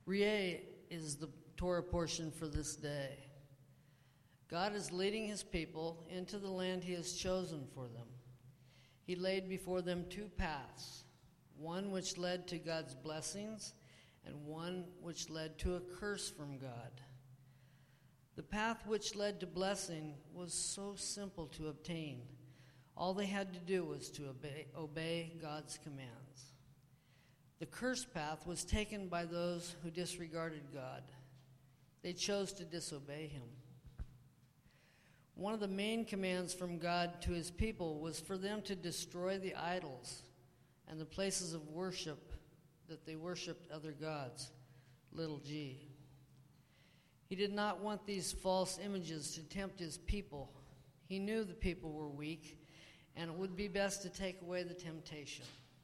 Rieh is the Torah portion for this day. God is leading his people into the land he has chosen for them. He laid before them two paths, one which led to God's blessings and one which led to a curse from God. The path which led to blessing was so simple to obtain. All they had to do was to obey God's commands. The cursed path was taken by those who disregarded God. They chose to disobey him. One of the main commands from God to his people was for them to destroy the idols and the places of worship that they worshiped other gods, little g. He did not want these false images to tempt his people. He knew the people were weak, and it would be best to take away the temptation.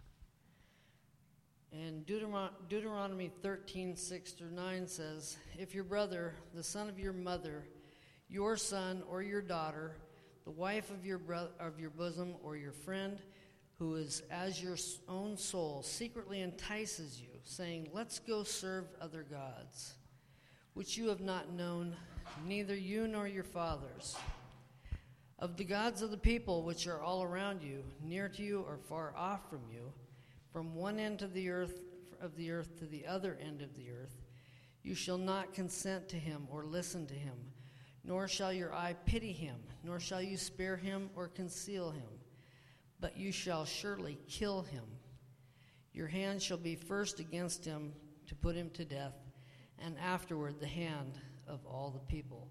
And Deuteronomy 13:6-9 says, "If your brother, the son of your mother, your son or your daughter, the wife of your bosom, or your friend, who is as your own soul, secretly entices you, saying, 'Let's go serve other gods,' which you have not known, neither you nor your fathers, of the gods of the people which are all around you, near to you or far off from you, from one end of the earth to the other end of the earth, you shall not consent to him or listen to him, nor shall your eye pity him, nor shall you spare him or conceal him, but you shall surely kill him. Your hand shall be first against him to put him to death, and afterward the hand of all the people."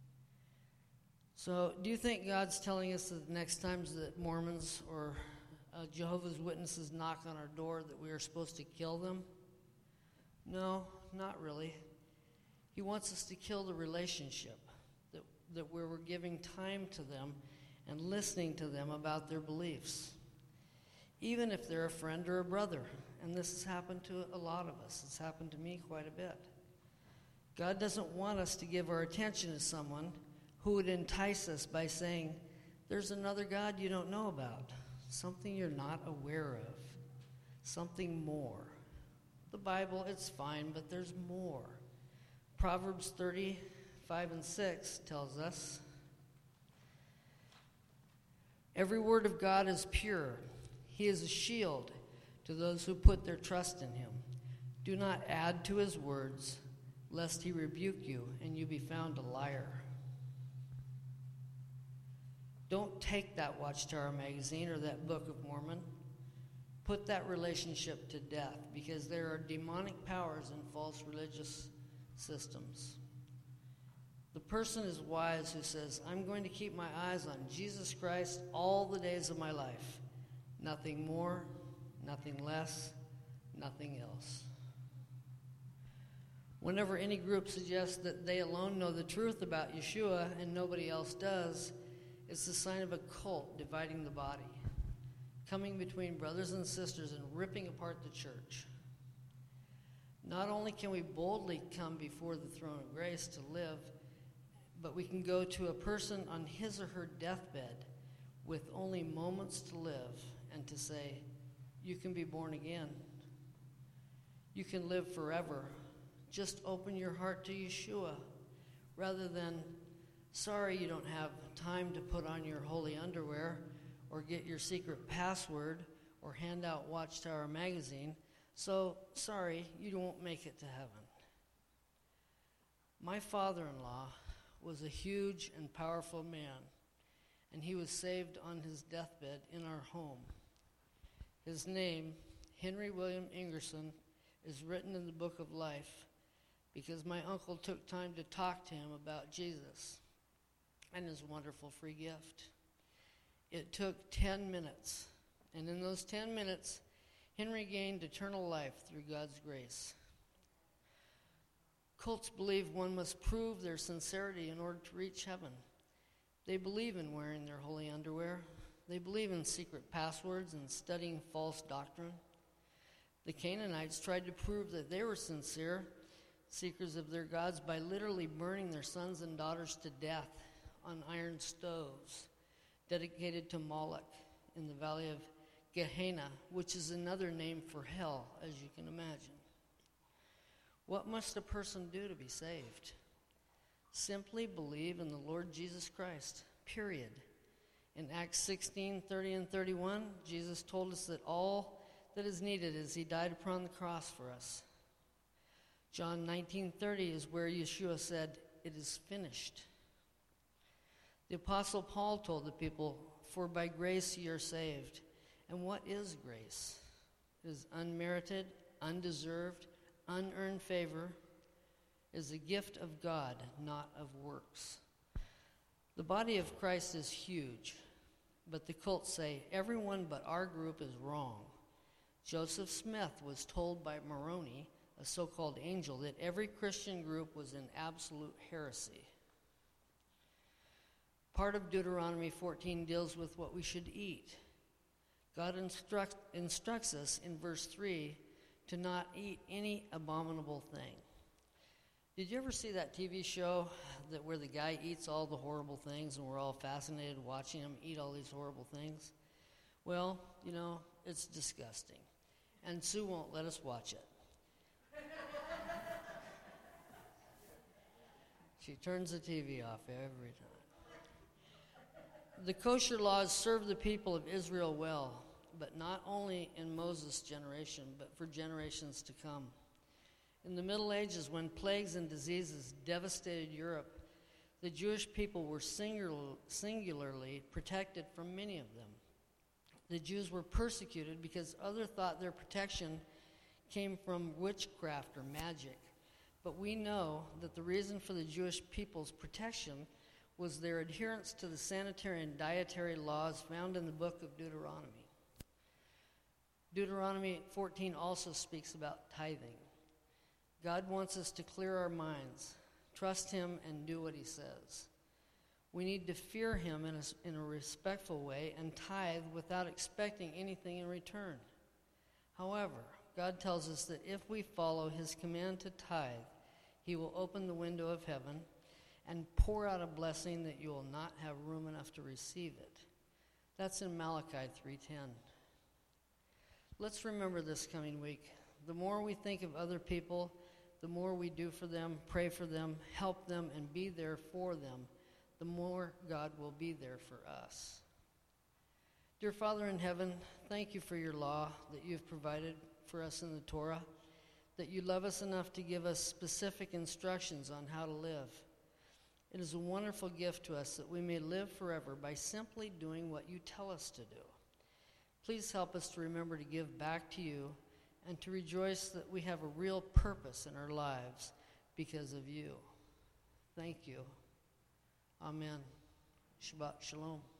So, do you think God's telling us that the next times that Mormons or Jehovah's Witnesses knock on our door that we are supposed to kill them? No, not really. He wants us to kill the relationship, that we're giving time to them and listening to them about their beliefs, even if they're a friend or a brother. And this has happened to a lot of us. It's happened to me quite a bit. God doesn't want us to give our attention to someone who would entice us by saying, "There's another God you don't know about, something you're not aware of, something more. The Bible, it's fine, but there's more." Proverbs 30:5-6 tells us, "Every word of God is pure. He is a shield to those who put their trust in him. Do not add to his words, lest he rebuke you and you be found a liar." Don't take that Watchtower magazine or that Book of Mormon. Put that relationship to death, because there are demonic powers in false religious systems. The person is wise who says, "I'm going to keep my eyes on Jesus Christ all the days of my life. Nothing more, nothing less, nothing else." Whenever any group suggests that they alone know the truth about Yeshua and nobody else does, it's a sign of a cult dividing the body, coming between brothers and sisters and ripping apart the church. Not only can we boldly come before the throne of grace to live, but we can go to a person on his or her deathbed with only moments to live and to say, "You can be born again. You can live forever. Just open your heart to Yeshua," rather than, "Sorry you don't have time to put on your holy underwear or get your secret password or hand out Watchtower magazine, so sorry you won't make it to heaven." My father-in-law was a huge and powerful man, and he was saved on his deathbed in our home. His name, Henry William Ingerson, is written in the Book of Life because my uncle took time to talk to him about Jesus and his wonderful free gift. It took 10 minutes, and in those 10 minutes, Henry gained eternal life through God's grace. Cults believe one must prove their sincerity in order to reach heaven. They believe in wearing their holy underwear. They believe in secret passwords and studying false doctrine. The Canaanites tried to prove that they were sincere seekers of their gods by literally burning their sons and daughters to death on iron stoves dedicated to Moloch in the valley of Gehenna, which is another name for hell, as you can imagine. What must a person do to be saved? Simply believe in the Lord Jesus Christ, period. In Acts 16, 30 and 31, Jesus told us that all that is needed is he died upon the cross for us. John 19:30 is where Yeshua said, "It is finished." The Apostle Paul told the people, "For by grace ye are saved." And what is grace? It is unmerited, undeserved, unearned favor. It is a gift of God, not of works. The body of Christ is huge, but the cults say everyone but our group is wrong. Joseph Smith was told by Moroni, a so-called angel, that every Christian group was in absolute heresy. Part of Deuteronomy 14 deals with what we should eat. God instructs us in verse 3 to not eat any abominable thing. Did you ever see that TV show where the guy eats all the horrible things and we're all fascinated watching him eat all these horrible things? Well, it's disgusting. And Sue won't let us watch it. She turns the TV off every time. The kosher laws served the people of Israel well, but not only in Moses' generation, but for generations to come. In the Middle Ages, when plagues and diseases devastated Europe, the Jewish people were singularly protected from many of them. The Jews were persecuted because others thought their protection came from witchcraft or magic. But we know that the reason for the Jewish people's protection was their adherence to the sanitary and dietary laws found in the book of Deuteronomy. Deuteronomy 14 also speaks about tithing. God wants us to clear our minds, trust him, and do what he says. We need to fear him in a respectful way and tithe without expecting anything in return. However, God tells us that if we follow his command to tithe, he will open the window of heaven and pour out a blessing that you will not have room enough to receive it. That's in Malachi 3:10. Let's remember this coming week. The more we think of other people, the more we do for them, pray for them, help them, and be there for them, the more God will be there for us. Dear Father in heaven, thank you for your law that you have provided for us in the Torah, that you love us enough to give us specific instructions on how to live. It is a wonderful gift to us that we may live forever by simply doing what you tell us to do. Please help us to remember to give back to you and to rejoice that we have a real purpose in our lives because of you. Thank you. Amen. Shabbat Shalom.